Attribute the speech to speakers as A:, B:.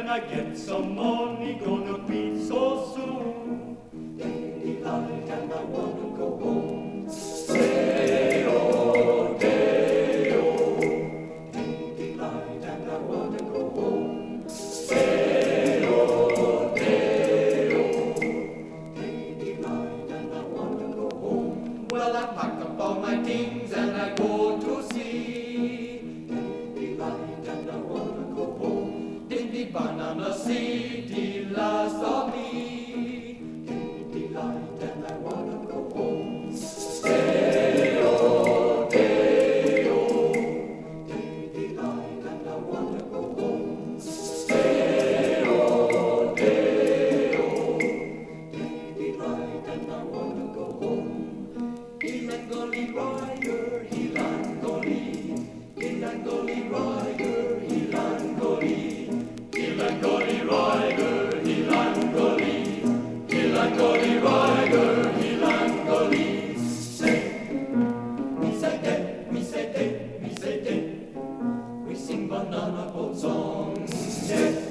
A: can I get some money? Gonna be so soon.
B: Daylight and I wanna go home.
A: Day-o, day-o.
B: Daylight and I wanna go home.
A: Day-o, day-o.
B: Daylight and I wanna go home.
A: Well, I pack up all my things and I go to sea.
B: Daylight and I wanna go home.
A: In the banana city, last of me.
B: Daylight and I wanna go home.
A: Day-o, day-o.
B: Daylight and I wanna go home.
A: Day-o, day-o.
B: Daylight and I wanna go home.
A: Hilangoli rider, Hilangoli. Hilangoli rider, Hilangoli. Hilangoli rider, Hilangoli. Hilangoli rider, Hilangoli. Say, we say day, we say day, we say day. We sing banana boat songs. Day.